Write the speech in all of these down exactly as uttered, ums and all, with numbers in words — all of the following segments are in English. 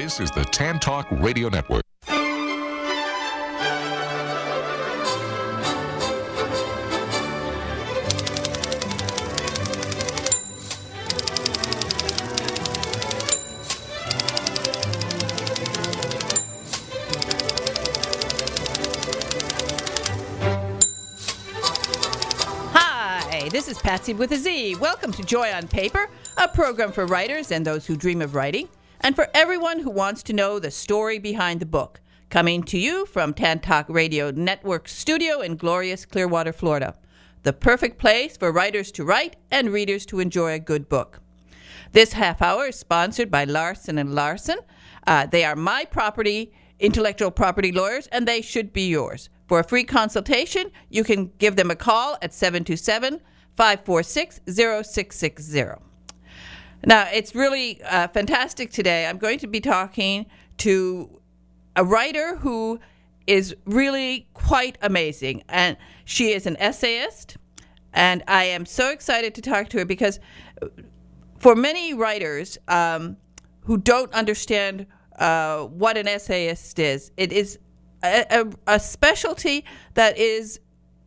This is the Tan Talk Radio Network. This is Patsy with a Z. Welcome to Joy on Paper, a program for writers and those who dream of writing, and for everyone who wants to know the story behind the book. Coming to you from Tan Talk Radio Network studio in glorious Clearwater, Florida. The perfect place for writers to write and readers to enjoy a good book. This half hour is sponsored by Larson and Larson. Uh, they are my property, intellectual property lawyers, and they should be yours. For a free consultation, you can give them a call at seven two seven, five four six, zero six six zero. Now, it's really uh, fantastic today. I'm going to be talking to a writer who is really quite amazing. And she is an essayist. And I am so excited to talk to her because for many writers um, who don't understand uh, what an essayist is, it is a, a, a specialty that is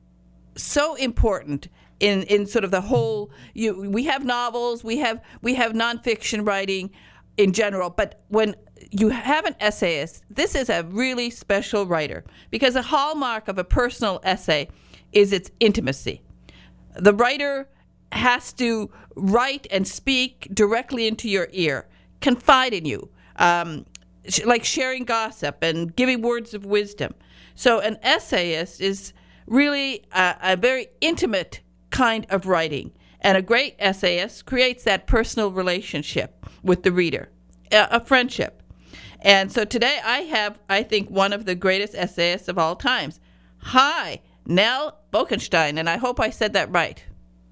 so important in, in sort of the whole. You, we have novels, we have we have nonfiction writing in general, but when you have an essayist, this is a really special writer because a hallmark of a personal essay is its intimacy. The writer has to write and speak directly into your ear, confide in you, um, like sharing gossip and giving words of wisdom. So an essayist is really a, a very intimate kind of writing. And a great essayist creates that personal relationship with the reader, a, a friendship. And so today I have, I think, one of the greatest essayists of all times. Hi, Nell Bokenstein, and I hope I said that right.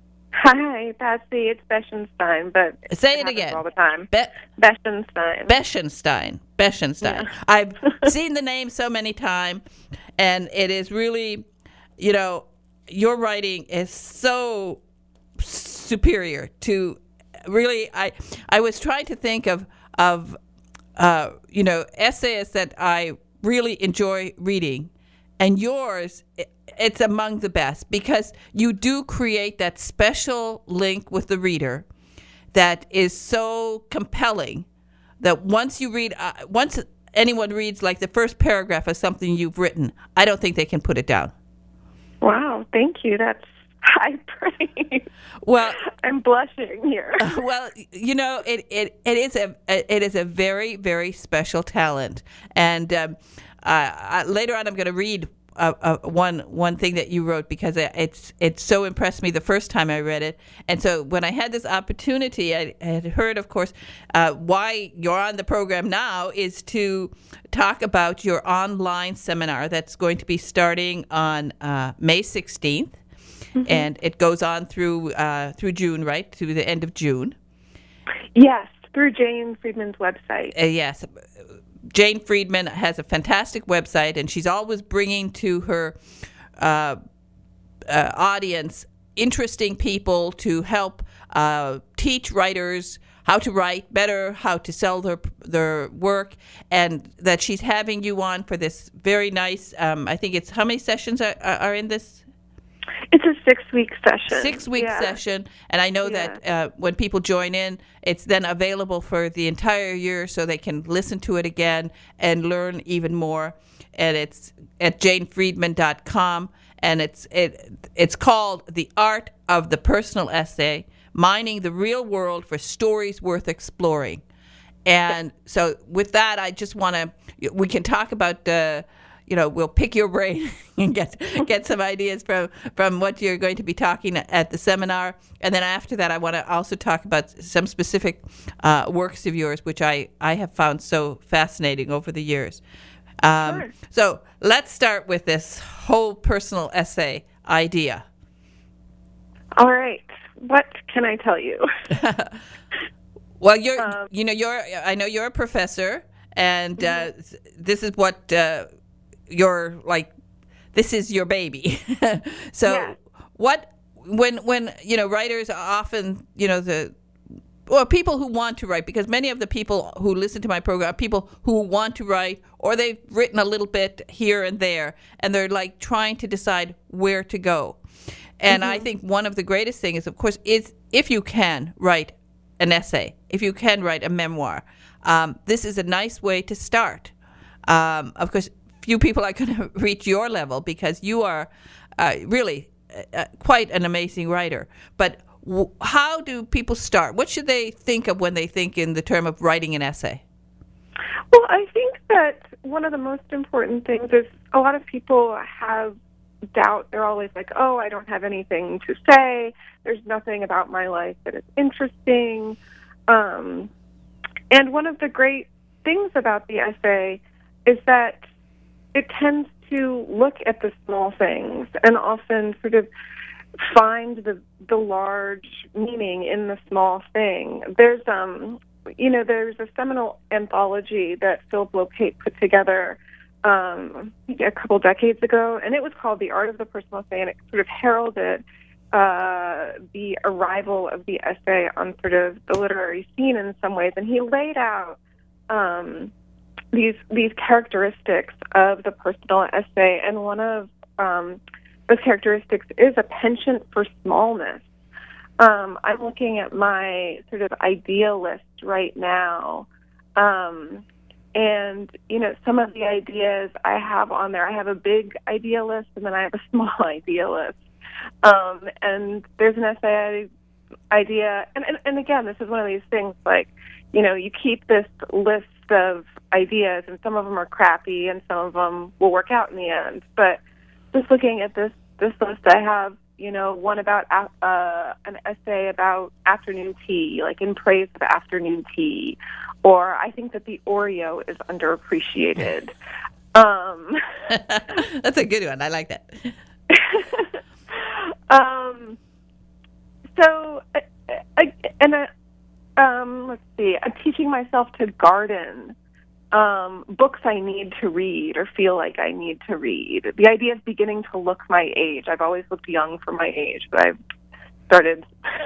Hi, Patsy. It's Beschenstein, but say it, it again. All the time. Be- Beschenstein. Beschenstein. Beschenstein. Yeah. I've seen the name so many times, and it is really, you know, your writing is so superior to really. I I was trying to think of of uh, you know essayists that I really enjoy reading, and yours. It's among the best because you do create that special link with the reader that is so compelling that once you read, uh, once anyone reads like the first paragraph of something you've written, I don't think they can put it down. Wow, thank you. That's high praise. Well, I'm blushing here. uh, well, you know, it, it it is a it is a very very special talent, and um, uh, I, later on I'm going to read. Uh, uh, one one thing that you wrote because it's it so impressed me the first time I read it, and so when I had this opportunity, I, I had heard, of course, uh, why you're on the program now is to talk about your online seminar that's going to be starting on uh, May sixteenth, mm-hmm. and it goes on through uh, through June, right, to the end of June. Yes, through Jane Friedman's website. Uh, yes. Jane Friedman has a fantastic website, and she's always bringing to her uh, uh, audience interesting people to help uh, teach writers how to write better, how to sell their their work, and that she's having you on for this very nice, um, I think it's, how many sessions are, are in this? It's a six-week session. Six-week yeah. session, and I know yeah. that uh, when people join in, it's then available for the entire year so they can listen to it again and learn even more. And it's at jane friedman dot com, and it's it it's called The Art of the Personal Essay, Mining the Real World for Stories Worth Exploring. And so with that, I just want to, we can talk about the, you know, we'll pick your brain and get get some ideas from, from what you're going to be talking at the seminar. And then after that, I want to also talk about some specific uh, works of yours, which I, I have found so fascinating over the years. Um, sure. So let's start with this whole personal essay idea. All right. What can I tell you? Well, you're, um, you know, you're, I know you're a professor, and uh, this is what uh, you're like, this is your baby. So yeah. what, when, when, you know, writers often, you know, the, or people who want to write, because many of the people who listen to my program are people who want to write, or they've written a little bit here and there, and they're like trying to decide where to go. And mm-hmm. I think one of the greatest things, of course, is if you can write an essay, if you can write a memoir, um, this is a nice way to start. Um, of course, few people are going to reach your level because you are uh, really uh, quite an amazing writer. But w- how do people start? What should they think of when they think in the term of writing an essay? Well, I think that one of the most important things is a lot of people have doubt. They're always like, oh, I don't have anything to say. There's nothing about my life that is interesting. Um, and one of the great things about the essay is that it tends to look at the small things and often sort of find the the large meaning in the small thing. There's um you know there's a seminal anthology that Philip Lopate put together um, a couple decades ago, and it was called The Art of the Personal Essay, and it sort of heralded uh, the arrival of the essay on sort of the literary scene in some ways. And he laid out um, these these characteristics of the personal essay, and one of um, those characteristics is a penchant for smallness. Um, I'm looking at my sort of idea list right now, um, and you know some of the ideas I have on there. I have a big idea list, and then I have a small idea list. Um, and there's an essay idea, and, and and again, this is one of these things like, you know, you keep this list of ideas, and some of them are crappy, and some of them will work out in the end. But just looking at this this list, I have, you know, one about uh, an essay about afternoon tea, like in praise of afternoon tea, or I think that the Oreo is underappreciated. um, That's a good one. I like that. um, so, uh, uh, and uh, um, let's see, I'm teaching myself to garden. Um, books I need to read or feel like I need to read. The idea is beginning to look my age. I've always looked young for my age, but I've started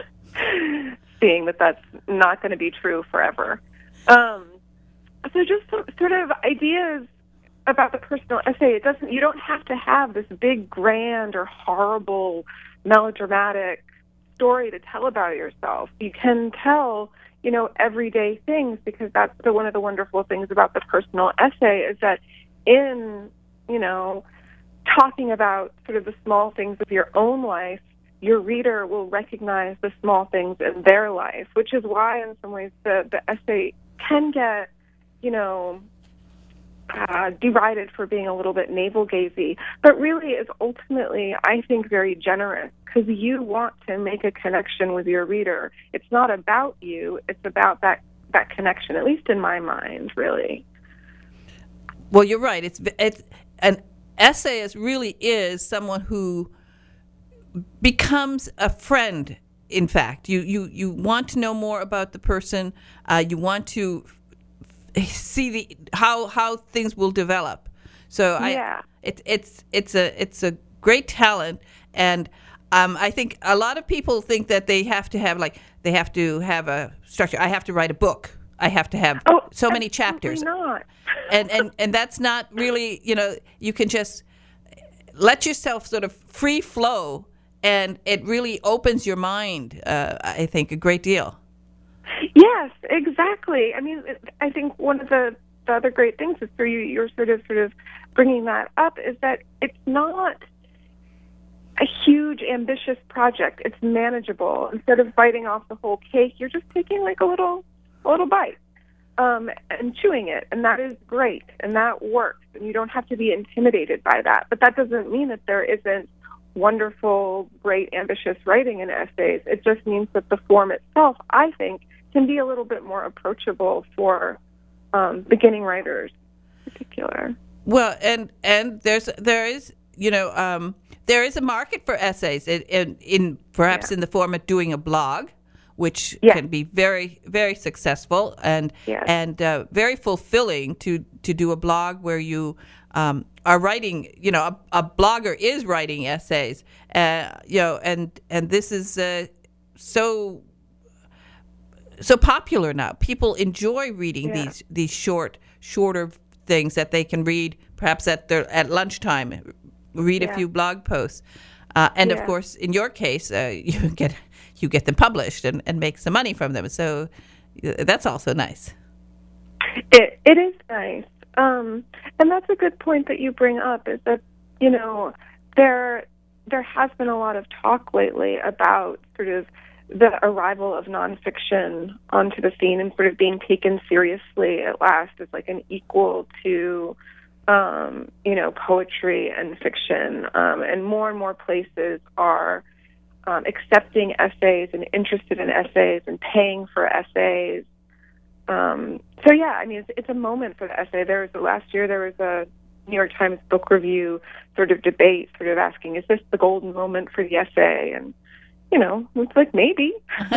seeing that that's not going to be true forever. Um, so just some, sort of ideas about the personal essay. It doesn't. You don't have to have this big, grand, or horrible, melodramatic story to tell about yourself. You can tell, you know, everyday things, because that's the, one of the wonderful things about the personal essay is that in, you know, talking about sort of the small things of your own life, your reader will recognize the small things in their life, which is why in some ways the, the essay can get, you know, uh, derided for being a little bit navel-gazy, but really is ultimately, I think, very generous, because you want to make a connection with your reader. It's not about you, it's about that, that connection, at least in my mind, really. Well, you're right. It's, it's an essayist really is someone who becomes a friend, in fact. You, you, you want to know more about the person. Uh, you want to see the how how things will develop. So I yeah. it's it's it's a it's a great talent, and um, I think a lot of people think that they have to have like they have to have a structure. I have to write a book. I have to have oh, so many chapters. Not. and and and that's not really, you know, you can just let yourself sort of free flow, and it really opens your mind, uh, I think, a great deal. Yes, exactly. I mean, I think one of the, the other great things is for you, you're sort of sort of bringing that up, is that it's not a huge, ambitious project. It's manageable. Instead of biting off the whole cake, you're just taking like a little, a little bite um, and chewing it, and that is great, and that works, and you don't have to be intimidated by that. But that doesn't mean that there isn't wonderful, great, ambitious writing in essays. It just means that the form itself, I think, can be a little bit more approachable for um, beginning writers in particular. Well, and and there's there is you know um, there is a market for essays in, in, in perhaps yeah. in the form of doing a blog, which yeah. can be very very successful and yes. and uh, very fulfilling to to do a blog where you um, are writing. You know, a, a blogger is writing essays. Uh, you know, and and this is uh, so. so popular now. People enjoy reading Yeah. these these short, shorter things that they can read perhaps at their at lunchtime. Read a Yeah. few blog posts, uh, and of Yeah. course, in your case, uh, you get you get them published and, and make some money from them. So uh, that's also nice. It it is nice, um, and that's a good point that you bring up. Is that you know there there has been a lot of talk lately about sort of the arrival of nonfiction onto the scene and sort of being taken seriously at last as like an equal to um, you know poetry and fiction, um, and more and more places are um, accepting essays and interested in essays and paying for essays. Um, so yeah, I mean, it's, it's a moment for the essay. There was last year there was a New York Times book review sort of debate, sort of asking, is this the golden moment for the essay? And you know, it's like maybe.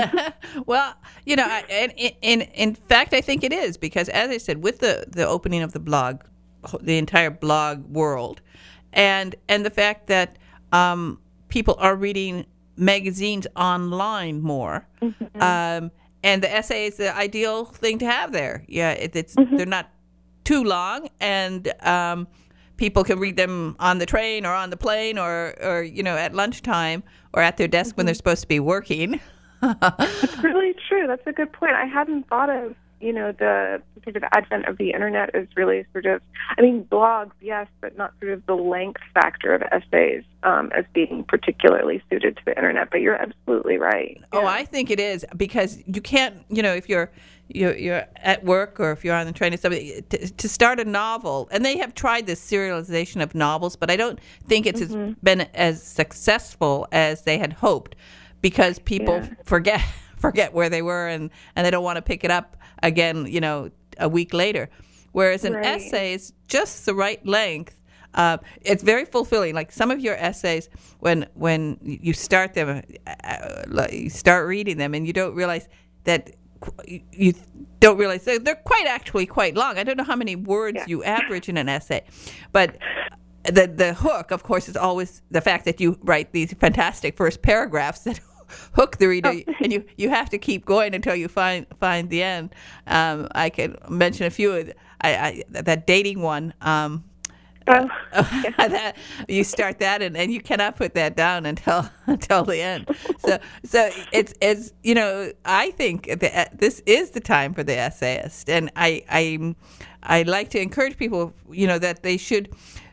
Well, you know, I, and in, in in fact, I think it is because, as I said, with the, the opening of the blog, the entire blog world, and and the fact that um, people are reading magazines online more. Mm-hmm. Um, And the essay is the ideal thing to have there. Yeah, it, it's mm-hmm. they're not too long, and um, people can read them on the train or on the plane or, or you know, at lunchtime or at their desk mm-hmm. when they're supposed to be working. That's really true. That's a good point. I hadn't thought of, you know, the sort of advent of the internet is really sort of, I mean, blogs, yes, but not sort of the length factor of essays um, as being particularly suited to the internet. But you're absolutely right. Oh, Yeah. I think it is because you can't, you know, if you're you're, you're at work or if you're on the train or something, to, to start a novel, and they have tried this serialization of novels, but I don't think it's mm-hmm. been as successful as they had hoped because people yeah. forget forget where they were and, and they don't want to pick it up again, you know, a week later. Whereas an right. essay is just the right length. Uh, it's very fulfilling. Like some of your essays, when when you start them, uh, you start reading them, and you don't realize that you don't realize they're, they're quite actually quite long. I don't know how many words yeah. you average in an essay, but the the hook, of course, is always the fact that you write these fantastic first paragraphs that hook the reader, oh. and you, you have to keep going until you find find the end. Um, I can mention a few. Of, I, I that dating one. Um, oh. that you start that, and, and you cannot put that down until until the end. So so it's it's you know I think that this is the time for the essayist, and I I I like to encourage people, you know, that they should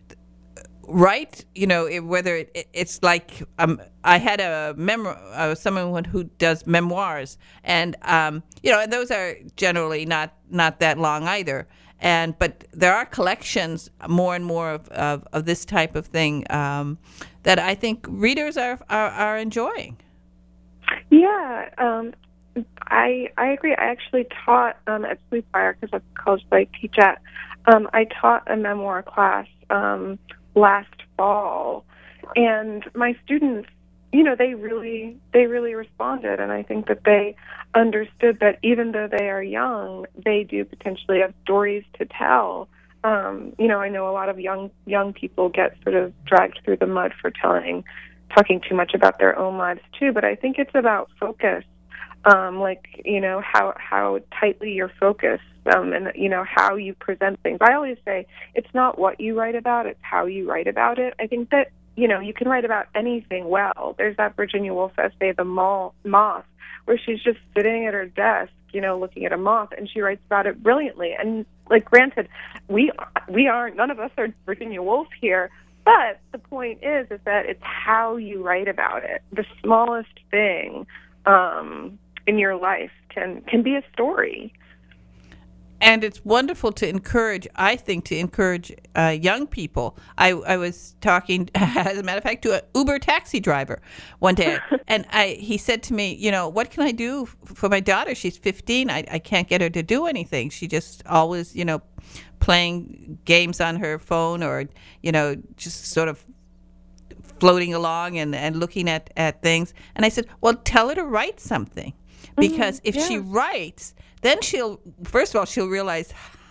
write, you know, whether it, it, it's like um, I had a mem- uh, someone who does memoirs, and um, you know, and those are generally not not that long either. And but there are collections more and more of, of, of this type of thing um, that I think readers are are, are enjoying. Yeah, um, I I agree. I actually taught um, at Sweetbriar because that's the college that I teach at. Um, I taught a memoir class Um, last fall, and my students, you know, they really they really responded, and I think that they understood that even though they are young, they do potentially have stories to tell. Um, you know, I know a lot of young young people get sort of dragged through the mud for telling, talking too much about their own lives too, but I think it's about focus, um, like, you know, how how tightly you're focused. Um, and, you know, how you present things. I always say it's not what you write about, it's how you write about it. I think that, you know, you can write about anything well. There's that Virginia Woolf essay, The Moth, where she's just sitting at her desk, you know, looking at a moth, and she writes about it brilliantly. And, like, granted, we we aren't, none of us are Virginia Woolf here, but the point is, is that it's how you write about it. The smallest thing um, in your life can can be a story. And it's wonderful to encourage, I think, to encourage uh, young people. I, I was talking, as a matter of fact, to an Uber taxi driver one day. And I, he said to me, you know, what can I do for my daughter? She's fifteen. I, I can't get her to do anything. She just always, you know, playing games on her phone or, you know, just sort of floating along and, and looking at, at things. And I said, well, tell her to write something. Because mm-hmm, if yeah. she writes, then she'll, first of all, she'll realize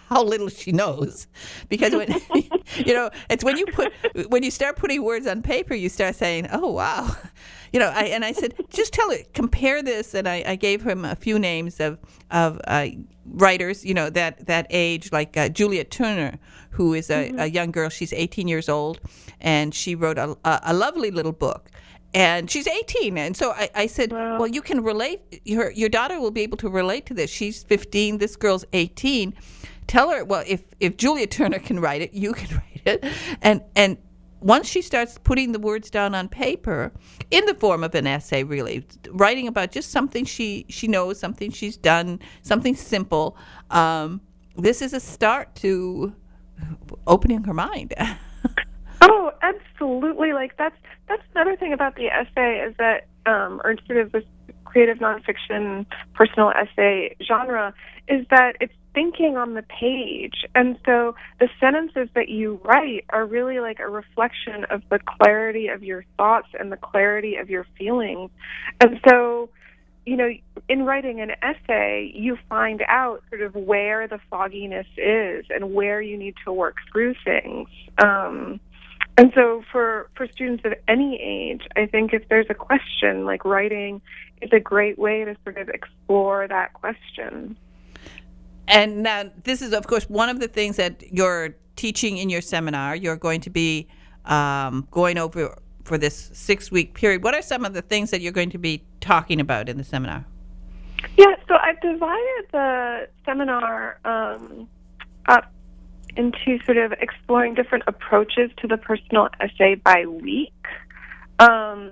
how little she knows, because when you know, it's when you put when you start putting words on paper, you start saying, "Oh wow," you know. I and I said, just tell it, compare this, and I, I gave him a few names of of uh, writers, you know, that that age, like uh, Julia Turner, who is a, mm-hmm. a young girl. She's eighteen years old, and she wrote a, a, a lovely little book. And she's eighteen, and so I, I said, wow. well, you can relate. Your your daughter will be able to relate to this. She's fifteen. This girl's eighteen. Tell her, well, if, if Julia Turner can write it, you can write it. And and once she starts putting the words down on paper, in the form of an essay, really, writing about just something she, she knows, something she's done, something simple, um, this is a start to opening her mind. Oh, absolutely. Like, that's that's another thing about the essay is that, um, or sort of this creative nonfiction personal essay genre, is that it's thinking on the page. And so the sentences that you write are really like a reflection of the clarity of your thoughts and the clarity of your feelings. And so, you know, in writing an essay, you find out sort of where the fogginess is and where you need to work through things. Um, and so for, for students of any age, I think if there's a question, like writing is a great way to sort of explore that question. And now this is, of course, one of the things that you're teaching in your seminar. You're going to be um, going over for this six-week period. What are some of the things that you're going to be talking about in the seminar? Yeah, so I've divided the seminar um, up into sort of exploring different approaches to the personal essay by week. Um,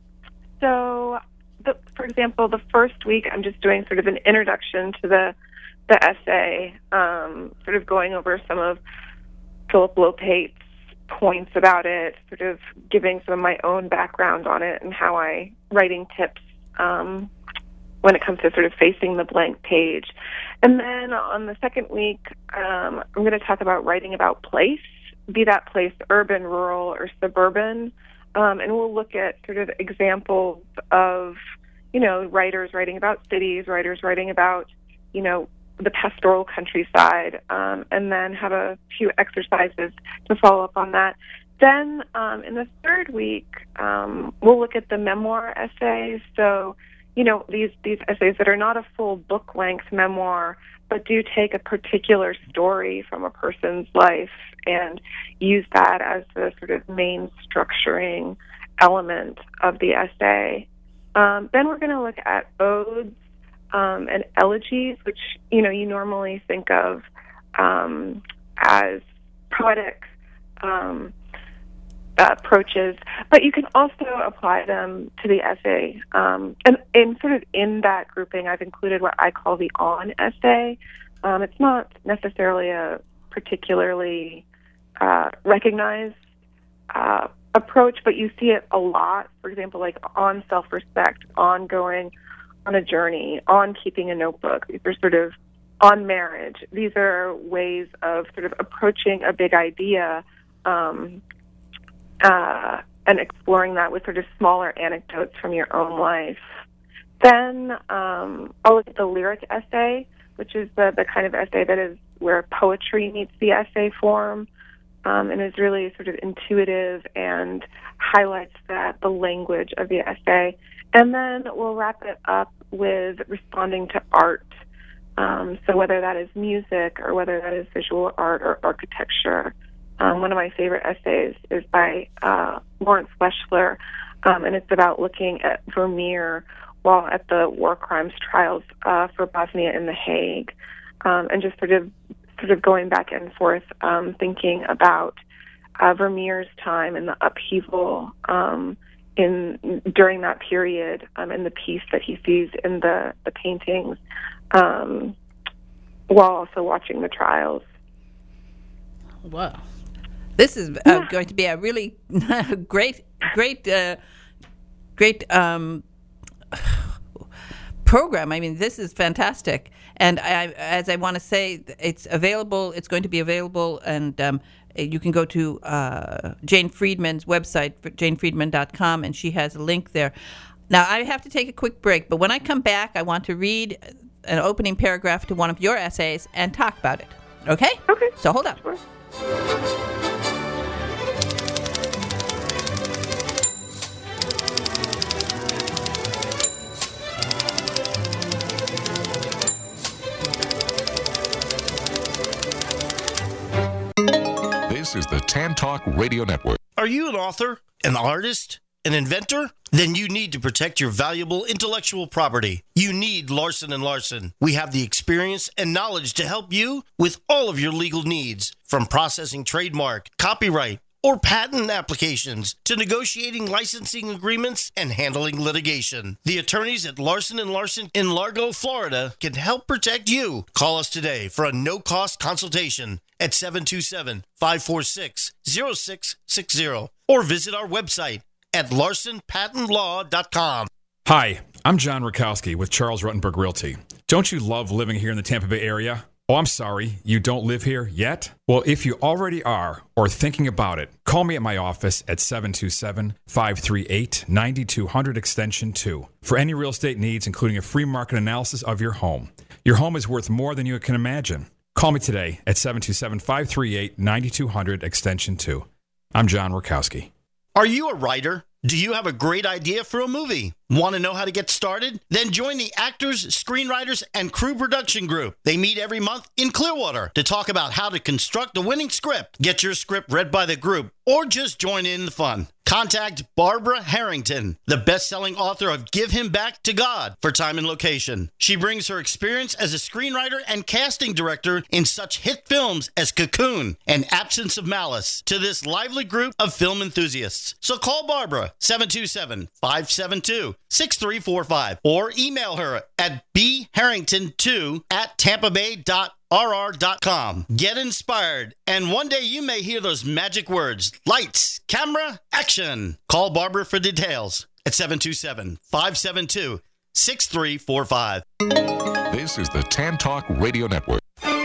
so, the, for example, the first week I'm just doing sort of an introduction to the the essay, um, sort of going over some of Philip Lopate's points about it, sort of giving some of my own background on it and how I, writing tips um, when it comes to sort of facing the blank page. And then on the second week, um, I'm going to talk about writing about place, be that place urban, rural, or suburban, um, and we'll look at sort of examples of, you know, writers writing about cities, writers writing about, you know, the pastoral countryside, um, and then have a few exercises to follow up on that. Then um, in the third week, um, we'll look at the memoir essays. So, you know, these, these essays that are not a full book-length memoir, but do take a particular story from a person's life and use that as the sort of main structuring element of the essay. Um, then we're going to look at odes, Um, and elegies, which, you know, you normally think of um, as poetic um, uh, approaches, but you can also apply them to the essay. Um, and, and sort of in that grouping, I've included what I call the on essay. Um, it's not necessarily a particularly uh, recognized uh, approach, but you see it a lot. For example, like on self-respect, on going on a journey, on keeping a notebook. These are sort of on marriage. These are ways of sort of approaching a big idea um, uh, and exploring that with sort of smaller anecdotes from your own life. Then um, I'll look at the lyric essay, which is the, the kind of essay that is where poetry meets the essay form um, and is really sort of intuitive and highlights that the language of the essay. And then we'll wrap it up with responding to art. Um, so whether that is music or whether that is visual art or architecture. Um, one of my favorite essays is by uh, Lawrence Weschler, um, and it's about looking at Vermeer while at the war crimes trials uh, for Bosnia in The Hague, um, and just sort of sort of going back and forth, um, thinking about uh, Vermeer's time and the upheaval um, in during that period, um, and the peace that he sees in the, the paintings, um, while also watching the trials. Wow. This is uh, yeah. going to be a really great, great, uh, great um, program. I mean, this is fantastic. And I, as I want to say, it's available. It's going to be available, and um, you can go to uh, Jane Friedman's website, jane friedman dot com, and she has a link there. Now, I have to take a quick break, but when I come back, I want to read an opening paragraph to one of your essays and talk about it. Okay? Okay. So hold on. Sure. This is the Tan Talk Radio Network. Are you an author, an artist, an inventor? Then you need to protect your valuable intellectual property. You need Larson and Larson. We have the experience and knowledge to help you with all of your legal needs, from processing trademark, copyright, or patent applications to negotiating licensing agreements and handling litigation. The attorneys at Larson and Larson in Largo, Florida can help protect you. Call us today for a no-cost consultation at seven two seven, five four six, zero six six zero or visit our website at larson patent law dot com. Hi, I'm John Rakowski with Charles Ruttenberg Realty. Don't you love living here in the Tampa Bay area? Oh, I'm sorry, you don't live here yet? Well, if you already are or thinking about it, call me at my office at seven two seven, five three eight, nine two zero zero extension two for any real estate needs, including a free market analysis of your home. Your home is worth more than you can imagine. Call me today at seven two seven, five three eight, nine two zero zero extension two. I'm John Rakowski. Are you a writer? Do you have a great idea for a movie? Want to know how to get started? Then join the Actors, Screenwriters, and Crew Production Group. They meet every month in Clearwater to talk about how to construct a winning script. Get your script read by the group or just join in the fun. Contact Barbara Harrington, the best-selling author of Give Him Back to God, for time and location. She brings her experience as a screenwriter and casting director in such hit films as Cocoon and Absence of Malice to this lively group of film enthusiasts. So call Barbara, seven two seven, five seven two, six three four five, or email her at b harrington two at tampa bay dot r r dot com. Get inspired, and one day you may hear those magic words, lights, camera, action. Call Barbara for details at seven two seven, five seven two, six three four five. This is the Tan Talk Radio Network.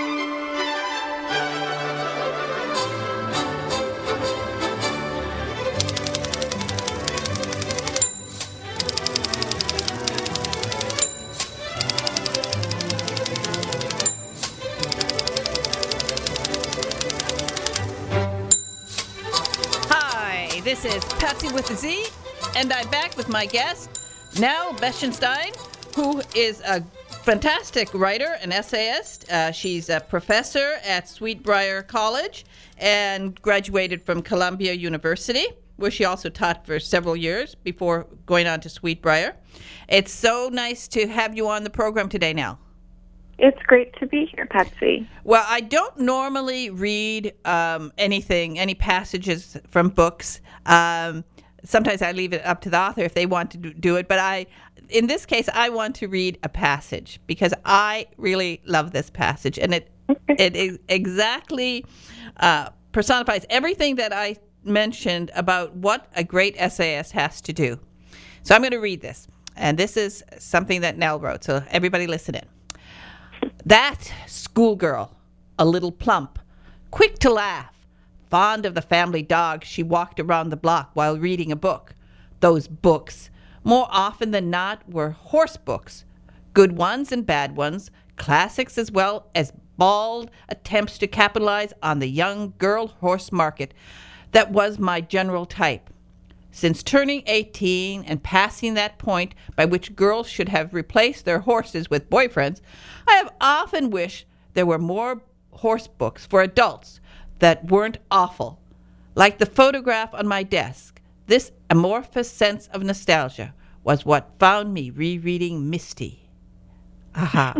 This is Patsy with a Z, and I'm back with my guest, Nell Beschenstein, who is a fantastic writer and essayist. Uh, she's a professor at Sweetbriar College and graduated from Columbia University, where she also taught for several years before going on to Sweetbriar. It's so nice to have you on the program today, Nell. It's great to be here, Patsy. Well, I don't normally read um, anything, any passages from books. Um, sometimes I leave it up to the author if they want to do it. But I, in this case, I want to read a passage because I really love this passage. And it it, it exactly uh, personifies everything that I mentioned about what a great essayist has to do. So I'm going to read this. And this is something that Nell wrote. So everybody listen in. That schoolgirl, a little plump, quick to laugh, fond of the family dog, she walked around the block while reading a book. Those books, more often than not, were horse books. Good ones and bad ones, classics as well as bald attempts to capitalize on the young girl horse market that was my general type. Since turning eighteen and passing that point by which girls should have replaced their horses with boyfriends, I have often wished there were more horse books for adults that weren't awful. Like the photograph on my desk, this amorphous sense of nostalgia was what found me rereading Misty. Aha.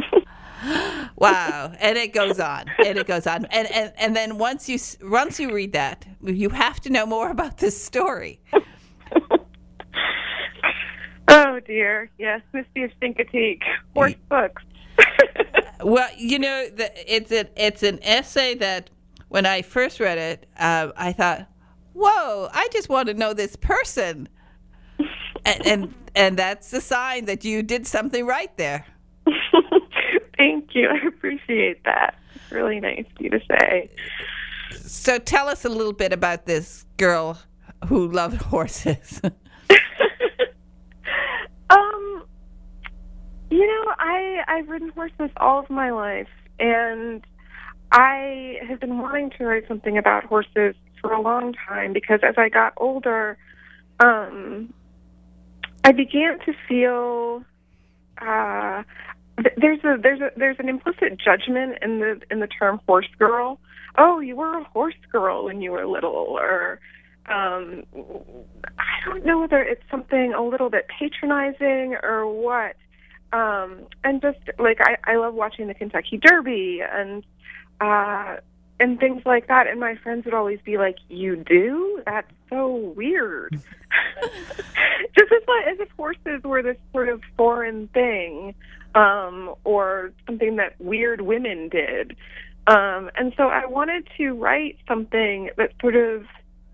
Wow. And it goes on. And it goes on. And, and and then once you once you read that, you have to know more about this story. Oh, dear. Yes, Misty of Chincoteague. Horse books. Well, you know, the, it's, a, it's an essay that when I first read it, uh, I thought, whoa, I just want to know this person. and, and and that's the sign that you did something right there. Thank you. I appreciate that. It's really nice of you to say. So tell us a little bit about this girl who loved horses. um, you know, I, I've ridden horses all of my life, and I have been wanting to write something about horses for a long time because as I got older, um, I began to feel uh, th- there's a there's a there's an implicit judgment in the in the term horse girl. Oh, you were a horse girl when you were little, or um, I don't know whether it's something a little bit patronizing or what. Um, and just like I, I love watching the Kentucky Derby and uh, and things like that. And my friends would always be like, "You do? That's so weird." Just as, like, as if horses were this sort of foreign thing, um, or something that weird women did. Um, and so I wanted to write something that sort of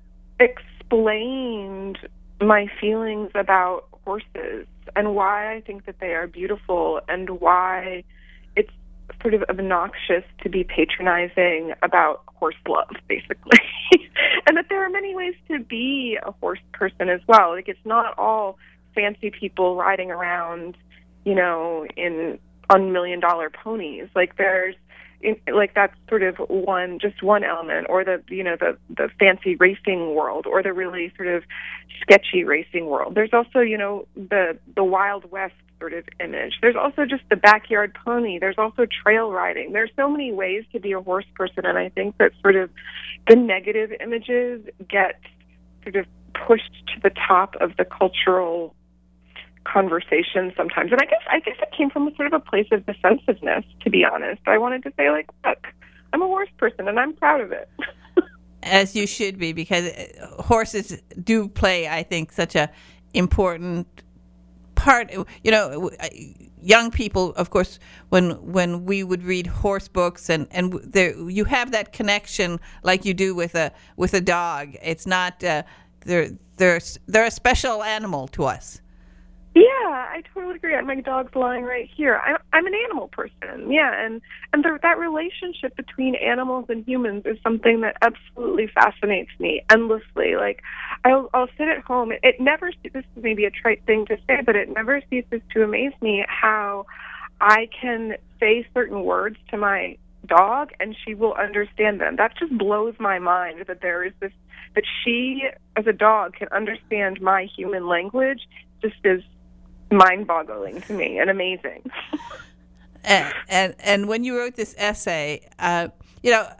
explained my feelings about horses and why I think that they are beautiful and why it's sort of obnoxious to be patronizing about horse love, basically. And that there are many ways to be a horse person as well. Like, it's not all fancy people riding around, you know, in on million dollar ponies. Like, there's In, like that's sort of one, just one element, or the, you know, the, the fancy racing world, or the really sort of sketchy racing world. There's also, you know, the, the Wild West sort of image. There's also just the backyard pony. There's also trail riding. There's so many ways to be a horse person, and I think that sort of the negative images get sort of pushed to the top of the cultural conversation sometimes. And I guess I guess it came from a sort of a place of defensiveness, to be honest. I wanted to say, like, look, I'm a horse person and I'm proud of it. As you should be, because horses do play, I think, such a important part. You know, young people, of course, when when we would read horse books, and and there you have that connection like you do with a with a dog. It's not uh, they're they're they're a special animal to us. Yeah, I totally agree. My dog's lying right here. I, I'm an animal person, yeah, and and the, that relationship between animals and humans is something that absolutely fascinates me endlessly. Like, I'll, I'll sit at home. It, it never, this is maybe a trite thing to say, but it never ceases to amaze me how I can say certain words to my dog and she will understand them. That just blows my mind that there is this, that she, as a dog, can understand my human language. Just is mind-boggling to me and amazing. and, and and when you wrote this essay, uh, you know,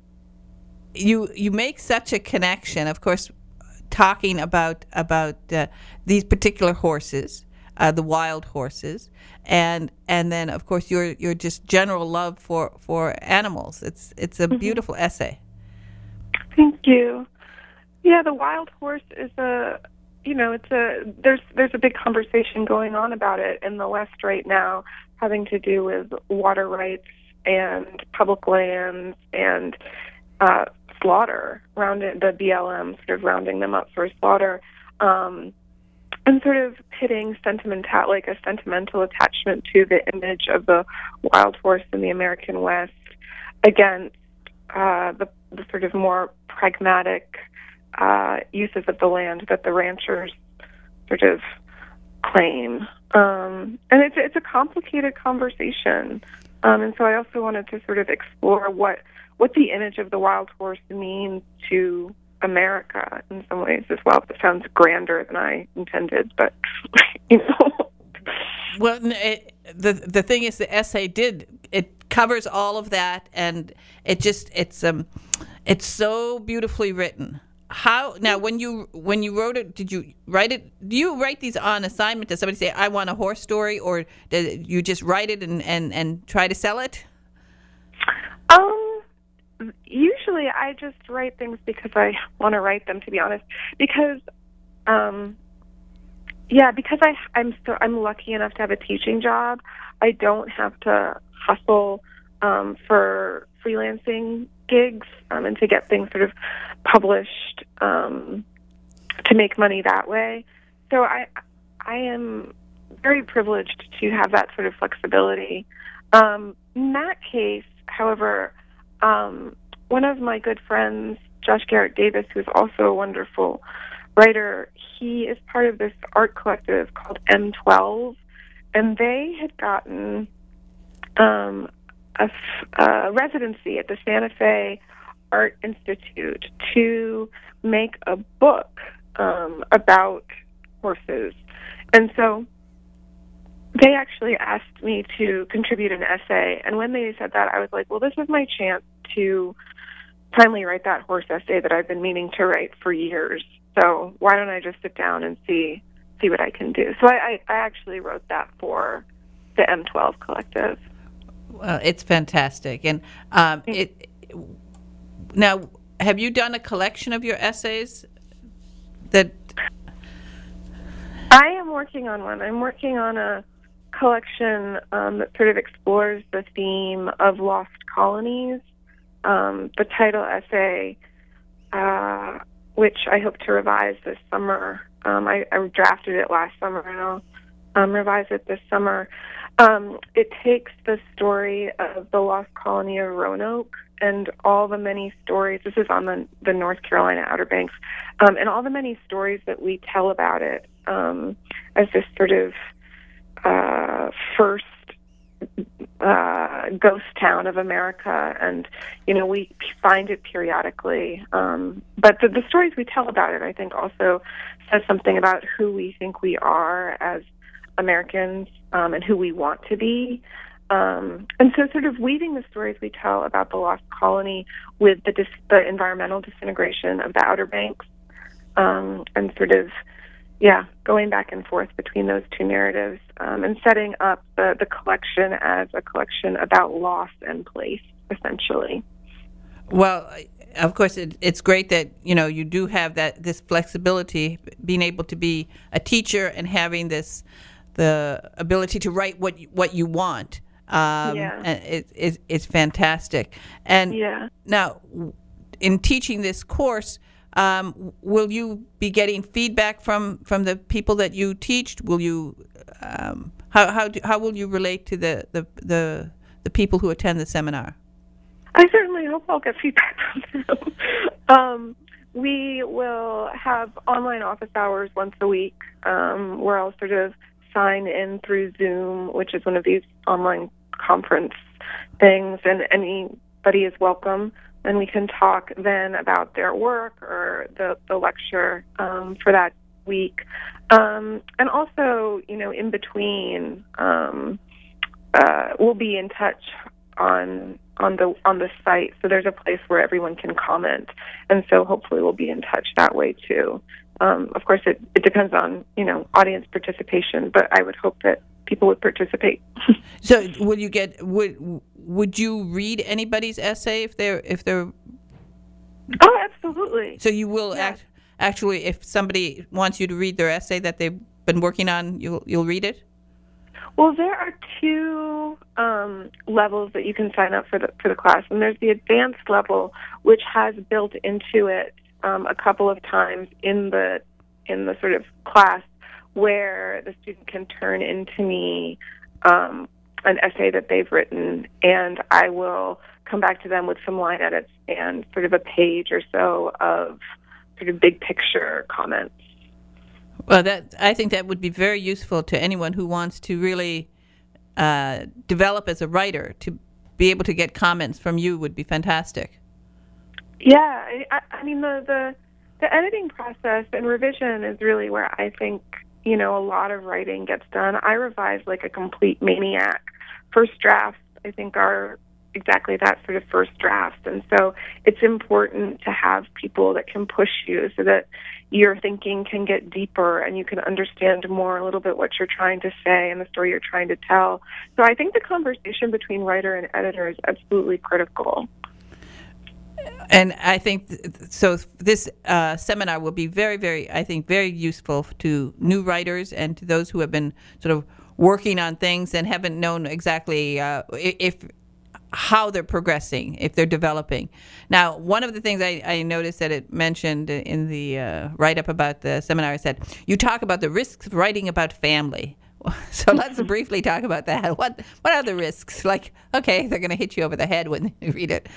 you you make such a connection. Of course, talking about about uh, these particular horses, uh, the wild horses, and and then of course your your just general love for, for animals. It's it's a mm-hmm. beautiful essay. Thank you. Yeah, the wild horse is a. You know, it's a there's there's a big conversation going on about it in the West right now, having to do with water rights and public lands and uh, slaughter, rounding the B L M, sort of rounding them up for slaughter, um, and sort of pitting sentimental, like a sentimental attachment to the image of the wild horse in the American West against uh, the, the sort of more pragmatic Uh, uses of the land that the ranchers sort of claim. Um, and it's, it's a complicated conversation. Um, and so I also wanted to sort of explore what, what the image of the wild horse means to America in some ways as well. It sounds grander than I intended, but, you know. Well, it, the the thing is, the essay did, it covers all of that, and it just, it's um, it's so beautifully written. How now? When you when you wrote it, did you write it? Do you write these on assignment? Does somebody say, "I want a horse story," or did you just write it and, and, and try to sell it? Um, usually I just write things because I want to write them. To be honest, because, um, yeah, because I I'm so I'm lucky enough to have a teaching job. I don't have to hustle um, for freelancing gigs um, and to get things sort of published um, to make money that way. So I I am very privileged to have that sort of flexibility. Um, in that case, however, um, one of my good friends, Josh Garrett Davis, who's also a wonderful writer, he is part of this art collective called M twelve, and they had gotten um, a, f- a residency at the Santa Fe Art Institute to make a book um, about horses. And so they actually asked me to contribute an essay. And when they said that, I was like, well, this is my chance to finally write that horse essay that I've been meaning to write for years. So why don't I just sit down and see see what I can do? So I, I, I actually wrote that for the M twelve Collective. Well, it's fantastic. And um, it now, have you done a collection of your essays? That I am working on one. I'm working on a collection um, that sort of explores the theme of lost colonies. Um, the title essay, uh, which I hope to revise this summer. Um, I, I drafted it last summer, and I'll um, revise it this summer. Um, it takes the story of the lost colony of Roanoke and all the many stories. This is on the, the North Carolina Outer Banks, um, and all the many stories that we tell about it um, as this sort of uh, first uh, ghost town of America. And, you know, we find it periodically. Um, but the, the stories we tell about it, I think, also says something about who we think we are as Americans um, and who we want to be. Um, and so sort of weaving the stories we tell about the lost colony with the, dis- the environmental disintegration of the Outer Banks um, and sort of, yeah, going back and forth between those two narratives um, and setting up the, the collection as a collection about loss and place, essentially. Well, of course, it, it's great that, you know, you do have that this flexibility, being able to be a teacher and having this the ability to write what you, what you want. Um, yeah. And it, it, it's fantastic. And yeah. Now, in teaching this course, um, will you be getting feedback from, from the people that you teach? Will you um, how how do, how will you relate to the, the the the people who attend the seminar? I certainly hope I'll get feedback from them. um, we will have online office hours once a week um, where I'll sort of sign in through Zoom, which is one of these online conference things, and anybody is welcome. And we can talk then about their work or the, the lecture um, for that week. Um, and also, you know, in between, um, uh, we'll be in touch on on the on the site. So there's a place where everyone can comment. And so hopefully we'll be in touch that way too. Um, of course, it, it depends on, you know, audience participation, but I would hope that people would participate. So will you get would would you read anybody's essay if they're if they're Oh, absolutely. So you will yeah. act, actually, if somebody wants you to read their essay that they've been working on, you'll you'll read it? Well, there are two um, levels that you can sign up for the for the class, and there's the advanced level, which has built into it um, a couple of times in the in the sort of class where the student can turn into me um, an essay that they've written, and I will come back to them with some line edits and sort of a page or so of sort of big picture comments. Well, that I think that would be very useful to anyone who wants to really uh, develop as a writer. To be able to get comments from you would be fantastic. Yeah, I, I mean the, the the editing process and revision is really where I think, you know, a lot of writing gets done. I revise like a complete maniac. First drafts, I think, are exactly that, sort of first drafts. And so it's important to have people that can push you so that your thinking can get deeper and you can understand more a little bit what you're trying to say and the story you're trying to tell. So I think the conversation between writer and editor is absolutely critical. And I think, th- so this uh, seminar will be very, very, I think, very useful to new writers and to those who have been sort of working on things and haven't known exactly uh, if how they're progressing, if they're developing. Now, one of the things I, I noticed that it mentioned in the uh, write-up about the seminar, it said, you talk about the risks of writing about family. So let's briefly talk about that. What what are the risks? Like, okay, they're going to hit you over the head when you read it.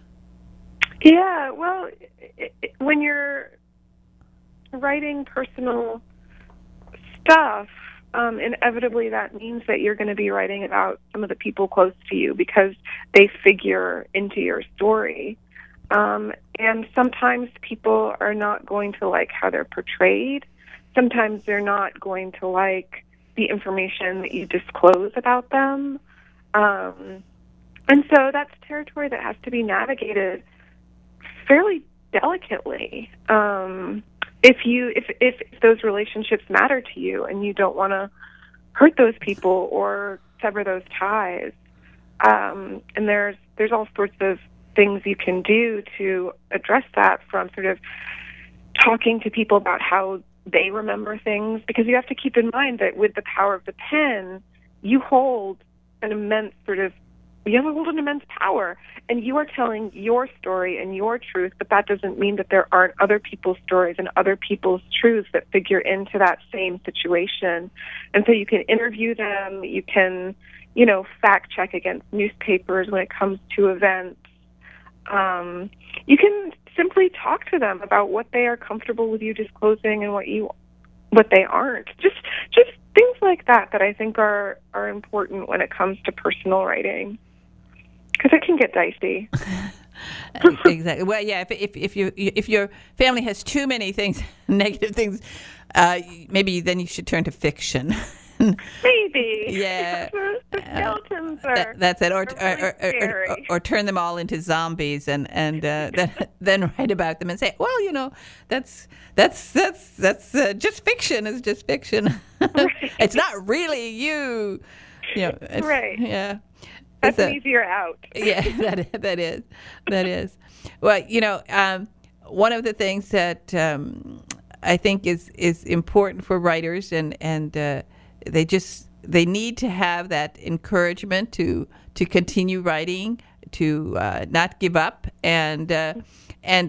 Yeah, well, it, it, when you're writing personal stuff, um, inevitably that means that you're going to be writing about some of the people close to you because they figure into your story. Um, and sometimes people are not going to like how they're portrayed. Sometimes they're not going to like the information that you disclose about them. Um, and so that's territory that has to be navigated fairly delicately. Um, if you if, if if those relationships matter to you and you don't want to hurt those people or sever those ties, um, and there's there's all sorts of things you can do to address that, from sort of talking to people about how they remember things, because you have to keep in mind that with the power of the pen, you hold an immense sort of You have hold an immense power, and you are telling your story and your truth, but that doesn't mean that there aren't other people's stories and other people's truths that figure into that same situation. And so you can interview them, you can, you know, fact check against newspapers when it comes to events. Um, you can simply talk to them about what they are comfortable with you disclosing and what you, what they aren't. Just, just things like that that I think are, are important when it comes to personal writing. Because it can get dicey. Exactly. Well, yeah. If if if you if your family has too many things, negative things, uh, maybe then you should turn to fiction. Maybe. Yeah. the, the skeletons uh, are. that, that's it. Or are really or, or, scary. or, or turn them all into zombies and and uh, then then write about them and say, well, you know, that's that's that's that's uh, just fiction. It's just fiction. Right. It's not really you. You know, it's, Right. Yeah. That's It's an a- easier out. Yeah, that that is, that is. Well, you know, um, one of the things that um, I think is is important for writers, and and uh, they just they need to have that encouragement to to continue writing, to uh, not give up, and uh, and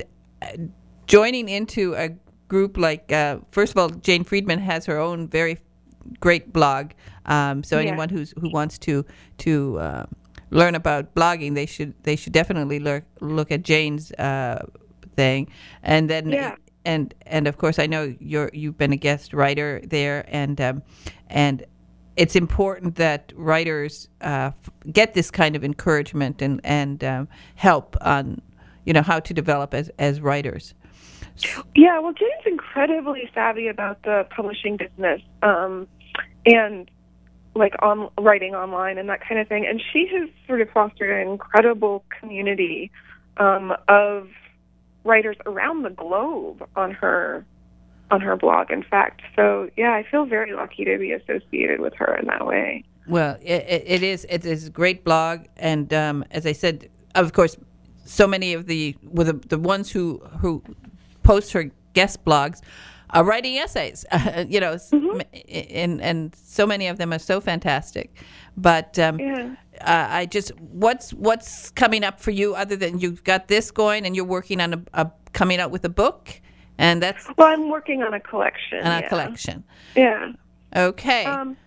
joining into a group like uh, first of all, Jane Friedman has her own very great blog. Um, so Yeah. anyone who's who wants to to uh, learn about blogging, they should they should definitely look look at Jane's uh, thing, and then Yeah. and and of course I know you're you've been a guest writer there, and um, and it's important that writers uh, f- get this kind of encouragement and and um, help on you know how to develop as as writers. Yeah, well, Jane's incredibly savvy about the publishing business, um, and like on writing online and that kind of thing. And she has sort of fostered an incredible community um, of writers around the globe on her on her blog, in fact. So yeah, I feel very lucky to be associated with her in that way. Well, it, it, it is it is a great blog, and um, as I said, of course, so many of the well, the the ones who who post her guest blogs are writing essays, uh, you know, Mm-hmm. and and so many of them are so fantastic. But um, Yeah. uh, I just what's what's coming up for you other than you've got this going and you're working on a, a coming out with a book, and that's Well, I'm working on a collection. on a yeah. collection. Yeah. Okay. Um,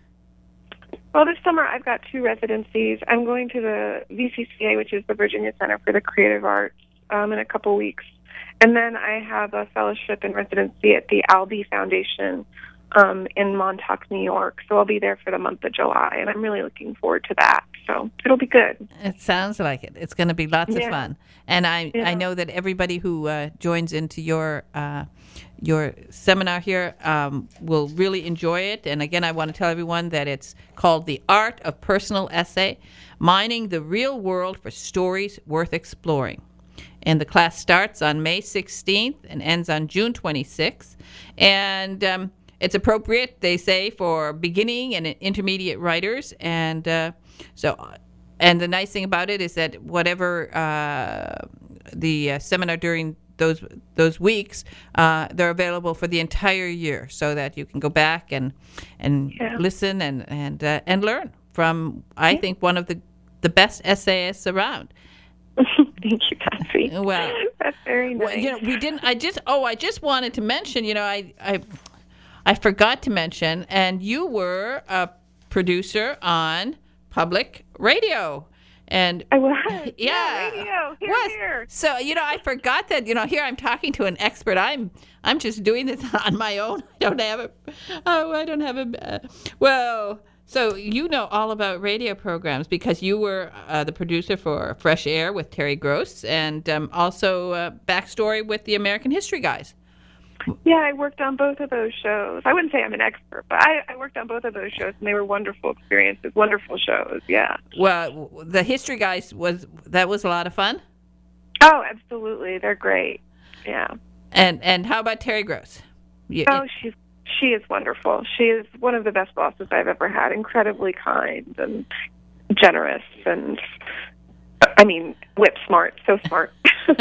well, this summer I've got two residencies. I'm going to the V C C A, which is the Virginia Center for the Creative Arts, um, in a couple weeks. And then I have a fellowship and residency at the Albee Foundation um, in Montauk, New York. So I'll be there for the month of July, and I'm really looking forward to that. So it'll be good. It sounds like it. It's going to be lots of Yeah. fun, and I Yeah. I know that everybody who uh, joins into your uh, your seminar here um, will really enjoy it. And again, I want to tell everyone that it's called The Art of Personal Essay: Mining the Real World for Stories Worth Exploring. And the class starts on May sixteenth and ends on June twenty-sixth. And um, it's appropriate, they say, for beginning and intermediate writers. And uh, so, and the nice thing about it is that whatever uh, the uh, seminar during those those weeks, uh, they're available for the entire year, so that you can go back and and Yeah. listen and and uh, and learn from, I think, one of the the best essayists around. Thank you, Patsy. Well, That's very nice. Well, you know, we didn't. I just. Oh, I just wanted to mention. You know, I, I, I forgot to mention. And you were a producer on public radio, And I was. yeah, yeah radio. Here, was. here. So, you know, I forgot that, you know, here I'm talking to an expert. I'm I'm just doing this on my own. I don't have a, oh, I don't have a, uh, well, so you know all about radio programs because you were uh, the producer for Fresh Air with Terry Gross and um, also uh, Backstory with the American History Guys. Yeah, I worked on both of those shows. I wouldn't say I'm an expert, but I, I worked on both of those shows, and they were wonderful experiences, wonderful shows, yeah. Well, the History Guys, was that was a lot of fun? Oh, absolutely. They're great, yeah. And and how about Terry Gross? You, oh, she's she is wonderful. She is one of the best bosses I've ever had, incredibly kind and generous and, I mean, whip smart, so smart.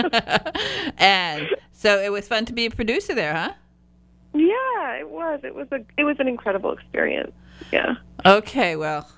And so it was fun to be a producer there, huh? Yeah, it was. It was a. It was an incredible experience. Yeah. Okay, well,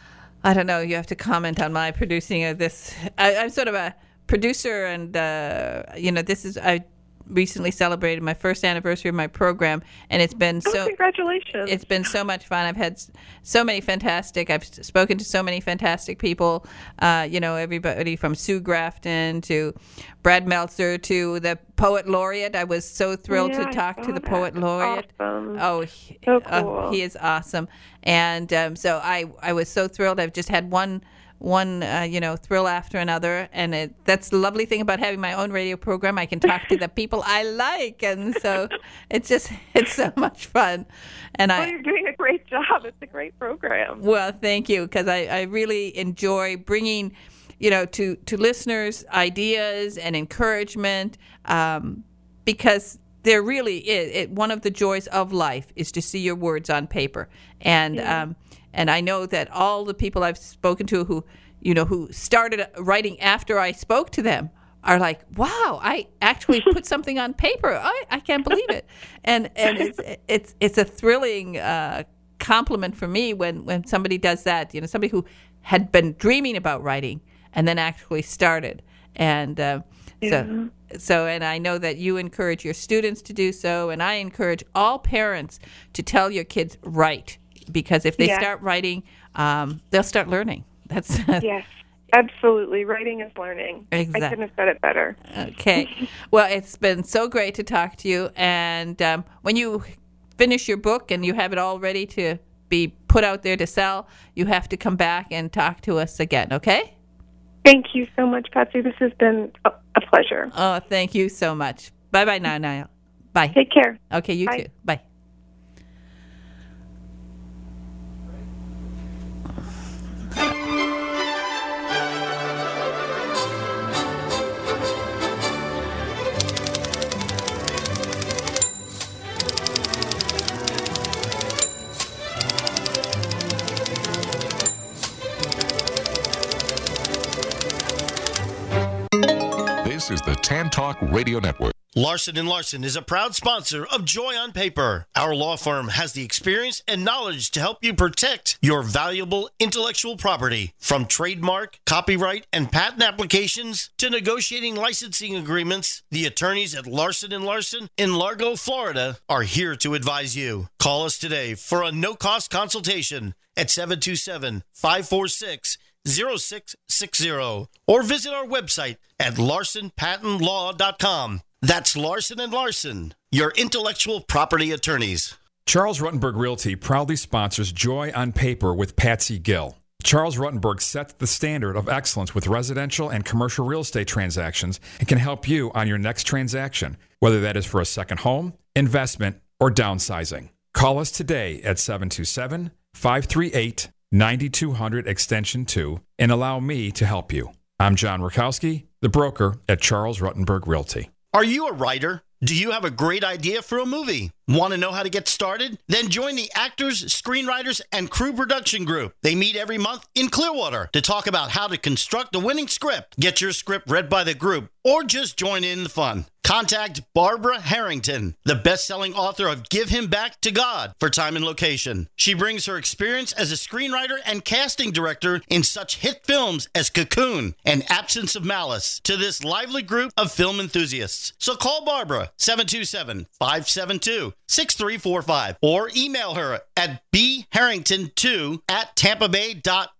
I don't know. You have to comment on my producing of this. I, I'm sort of a producer, and uh, you know, this is I recently celebrated my first anniversary of my program, and it's been oh, so. Congratulations! It's been so much fun. I've had so many fantastic. I've spoken to so many fantastic people. Uh, you know, everybody from Sue Grafton to Brad Meltzer to the poet laureate. I was so thrilled yeah, to talk to the that. poet laureate. Awesome. Oh, he, so cool. uh, he is awesome. And um, so I, I was so thrilled. I've just had one, one, uh, you know, thrill after another, and it, that's the lovely thing about having my own radio program. I can talk to the people I like, and so it's just, it's so much fun. And well, I, you're doing a great job. It's a great program. Well, thank you, because I, I really enjoy bringing, you know, to, to listeners ideas and encouragement, um, because there really is. It, one of the joys of life is to see your words on paper. And yeah. um, and I know that all the people I've spoken to who, you know, who started writing after I spoke to them are like, wow, I actually put something on paper. I, I can't believe it. And and it's it's it's a thrilling uh, compliment for me when, when somebody does that. You know, somebody who had been dreaming about writing and then actually started. And uh, yeah. so so and I know that you encourage your students to do so, and I encourage all parents to tell your kids write, because if they yeah. start writing, um, they'll start learning. That's yes. Absolutely. Writing is learning. Exactly. I couldn't have said it better. Okay. Well, it's been so great to talk to you. And um, when you finish your book and you have it all ready to be put out there to sell, you have to come back and talk to us again, okay? Thank you so much, Patsy. This has been a, a pleasure. Oh, thank you so much. Bye-bye now, Niall. Bye. Take care. Okay, you Bye. too. Bye. This is the Tan Talk Radio Network. Larson and Larson is a proud sponsor of Joy on Paper. Our law firm has the experience and knowledge to help you protect your valuable intellectual property. From trademark, copyright, and patent applications to negotiating licensing agreements, the attorneys at Larson and Larson in Largo, Florida are here to advise you. Call us today for a no-cost consultation at seven two seven, five four six, zero six six zero or visit our website at larson patent law dot com. That's Larson and Larson, your intellectual property attorneys. Charles Rutenberg Realty proudly sponsors Joy on Paper with Patsy Gill. Charles Rutenberg sets the standard of excellence with residential and commercial real estate transactions and can help you on your next transaction, whether that is for a second home, investment, or downsizing. Call us today at seven two seven, five three eight, nine two zero zero extension two and allow me to help you. I'm John Rakowski, the broker at Charles Rutenberg Realty. Are you a writer? Do you have a great idea for a movie? Want to know how to get started? Then join the Actors, Screenwriters, and Crew Production Group. They meet every month in Clearwater to talk about how to construct a winning script, get your script read by the group, or just join in the fun. Contact Barbara Harrington, the best-selling author of Give Him Back to God, for time and location. She brings her experience as a screenwriter and casting director in such hit films as Cocoon and Absence of Malice to this lively group of film enthusiasts. So call Barbara, seven two seven, five seven two, six three four five, or email her at b harrington two at tampa bay dot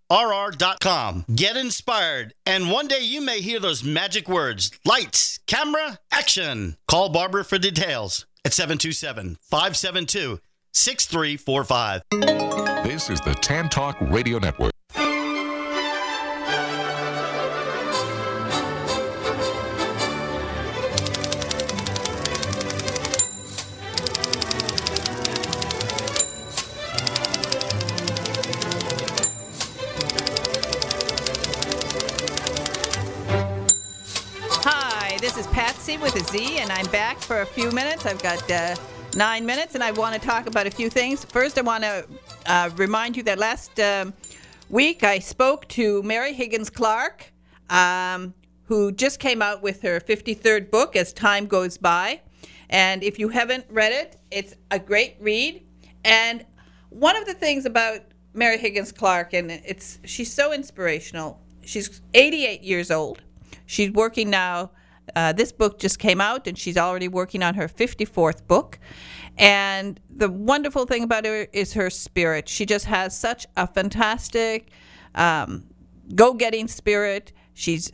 R R dot com. Get inspired, and one day you may hear those magic words, lights, camera, action. Call Barbara for details at seven two seven, five seven two, six three four five. This is the Tan Talk Radio Network. This is Patsy with a Z, and I'm back for a few minutes. I've got uh, nine minutes, and I want to talk about a few things. First, I want to uh, remind you that last um, week I spoke to Mary Higgins Clark, um, who just came out with her fifty-third book, As Time Goes By. And if you haven't read it, it's a great read. And one of the things about Mary Higgins Clark, and it's she's so inspirational. She's eighty-eight years old. She's working now. Uh, this book just came out, and she's already working on her fifty-fourth book. And the wonderful thing about her is her spirit. She just has such a fantastic um, go-getting spirit. She's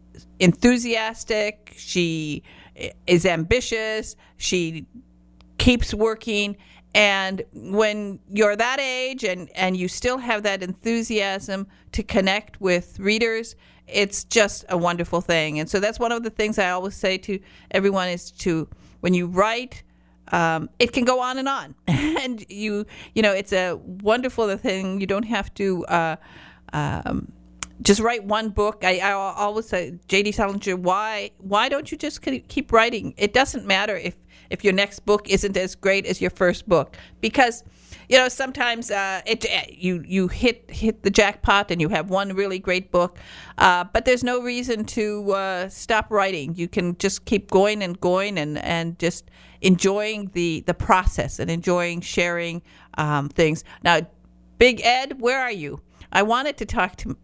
enthusiastic. She is ambitious. She keeps working. And when you're that age and, and you still have that enthusiasm to connect with readers, it's just a wonderful thing. And so that's one of the things I always say to everyone is to, when you write, um, it can go on and on. and you, you know, it's a wonderful thing. You don't have to uh, um, just write one book. I, I always say, J D Salinger, why, why don't you just keep writing? It doesn't matter if, if your next book isn't as great as your first book, because you know, sometimes uh, it you you hit hit the jackpot and you have one really great book, uh, but there's no reason to uh, stop writing. You can just keep going and going and, and just enjoying the, the process and enjoying sharing um, things. Now, Big Ed, where are you? I wanted to talk to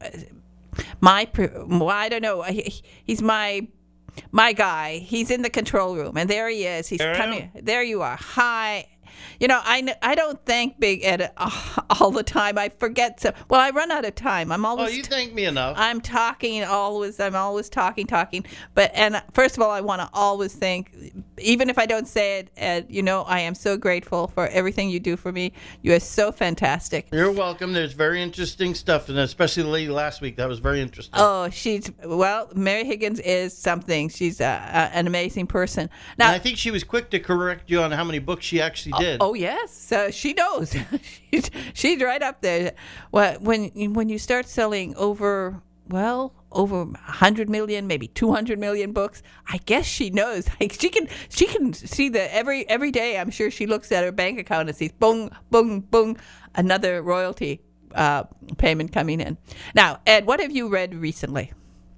my, well, I don't know, he's my my guy. He's in the control room, and there he is. He's there coming. There you are. Hi. You know, I, I don't thank Big Ed all the time. I forget. So, well, I run out of time. I'm always. Oh, you thank me enough. I'm talking always. I'm always talking, talking. But and first of all, I want to always thank, even if I don't say it, Ed. You know, I am so grateful for everything you do for me. You are so fantastic. You're welcome. There's very interesting stuff, and especially the lady last week. That was very interesting. Oh, she's well. Mary Higgins is something. She's a, a, an amazing person. Now, and I think she was quick to correct you on how many books she actually did. Oh, yes, so she knows. she's, she's right up there. Well, when when you start selling over, well, over one hundred million, maybe two hundred million books, I guess she knows. Like she can she can see that every every day. I'm sure she looks at her bank account and sees boom, boom, boom, another royalty uh, payment coming in. Now, Ed, what have you read recently?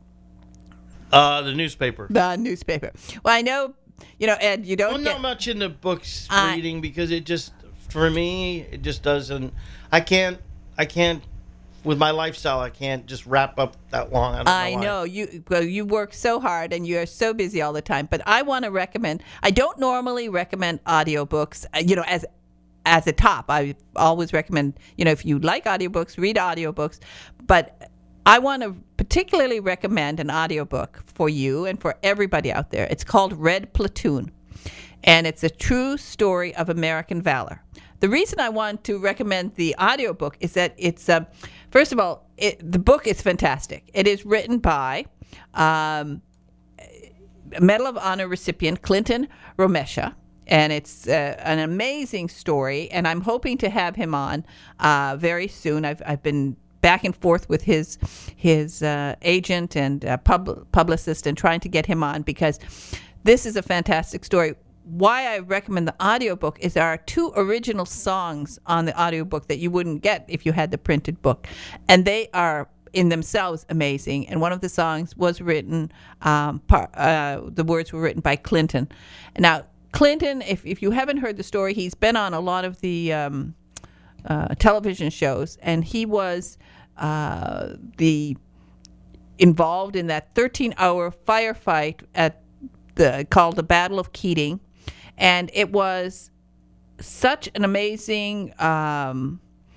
Uh, the newspaper. The newspaper. Well, I know. You know, Ed, you don't I'm get... not much into books I... reading because it just, for me, it just doesn't, I can't, I can't, with my lifestyle, I can't just wrap up that long. I, don't I know, why. know. You well, you work so hard and you're so busy all the time, but I want to recommend, I don't normally recommend audiobooks, you know, as as a top. I always recommend, you know, if you like audiobooks, read audiobooks, but I want to particularly recommend an audiobook for you and for everybody out there. It's called Red Platoon, and it's a true story of American valor. The reason I want to recommend the audiobook is that it's, uh, first of all, it, the book is fantastic. It is written by um, Medal of Honor recipient Clinton Romesha, and it's uh, an amazing story, and I'm hoping to have him on uh, very soon. I've, I've been back and forth with his his uh, agent and uh, pub- publicist and trying to get him on because this is a fantastic story. Why I recommend the audiobook is there are two original songs on the audiobook that you wouldn't get if you had the printed book. And they are in themselves amazing. And one of the songs was written, um, par- uh, the words were written by Clinton. Now, Clinton, if, if you haven't heard the story, he's been on a lot of the um, uh, television shows, and he was uh, the involved in that thirteen-hour firefight at the called the Battle of Keating, and it was such an amazing um,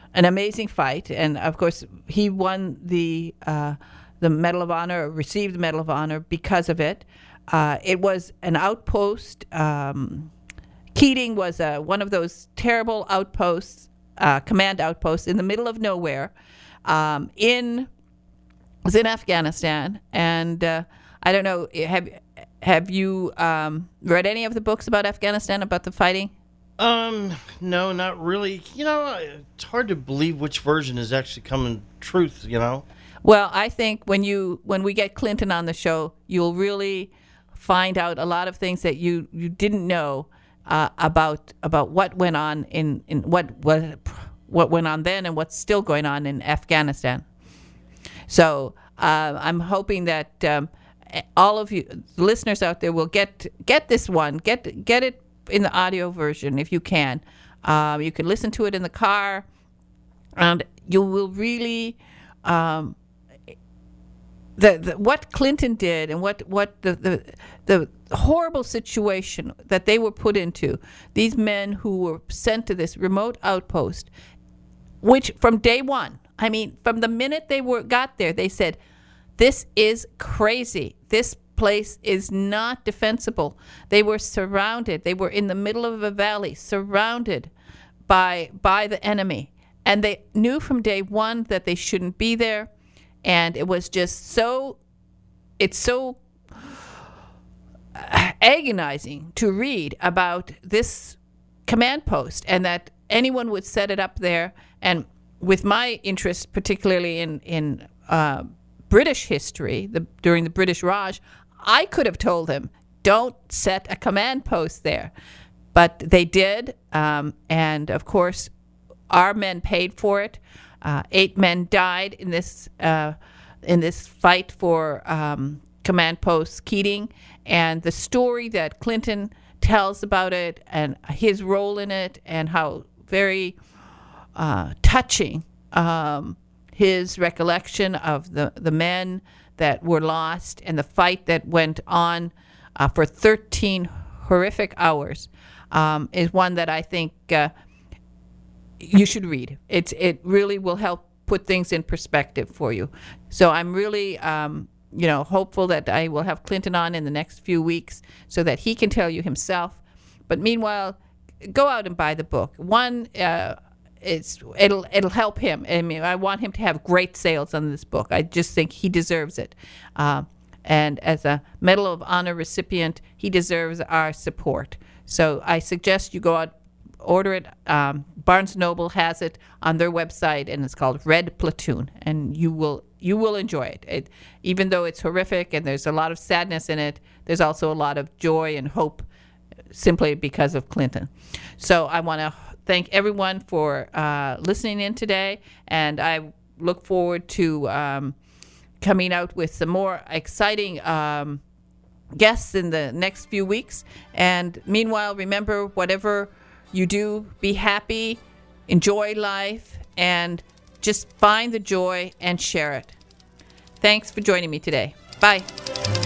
an amazing fight, and of course he won the uh, the Medal of Honor, received the Medal of Honor because of it. Uh, it was an outpost. Um, Keating was uh, one of those terrible outposts, uh, command outposts in the middle of nowhere. Um, in was in Afghanistan, and uh, I don't know. Have have you um, read any of the books about Afghanistan, about the fighting? Um, no, not really. You know, it's hard to believe which version is actually coming truth. You know. Well, I think when you when we get Clinton on the show, you'll really find out a lot of things that you, you didn't know uh, about about what went on in, in what what what went on then and what's still going on in Afghanistan. So uh, I'm hoping that um, all of you listeners out there will get get this one, get get it in the audio version if you can. Um, you can listen to it in the car, and you will really. Um, The, the, what Clinton did and what, what the, the the horrible situation that they were put into, these men who were sent to this remote outpost, which from day one, I mean, from the minute they were got there, they said, this is crazy. This place is not defensible. They were surrounded. They were in the middle of a valley, surrounded by by the enemy. And they knew from day one that they shouldn't be there. And it was just so, it's so agonizing to read about this command post and that anyone would set it up there. And with my interest, particularly in, in uh, British history, the, during the British Raj, I could have told them, don't set a command post there. But they did. Um, and of course, our men paid for it. Uh, eight men died in this uh, in this fight for um, command post Keating, and the story that Clinton tells about it and his role in it, and how very uh, touching um, his recollection of the, the men that were lost and the fight that went on uh, for thirteen horrific hours um, is one that I think. Uh, You should read. It's it really will help put things in perspective for you. So I'm really, um, you know, hopeful that I will have Clinton on in the next few weeks so that he can tell you himself. But meanwhile, go out and buy the book. One, uh, it's it'll it'll help him. I mean, I want him to have great sales on this book. I just think he deserves it. Uh, and as a Medal of Honor recipient, he deserves our support. So I suggest you go out. Order it. Um, Barnes and Noble has it on their website, and it's called Red Platoon, and you will you will enjoy it. it. Even though it's horrific and there's a lot of sadness in it, there's also a lot of joy and hope simply because of Clinton. So I want to thank everyone for uh, listening in today, and I look forward to um, coming out with some more exciting um, guests in the next few weeks. And meanwhile, remember, whatever you do, be happy, enjoy life, and just find the joy and share it. Thanks for joining me today. Bye.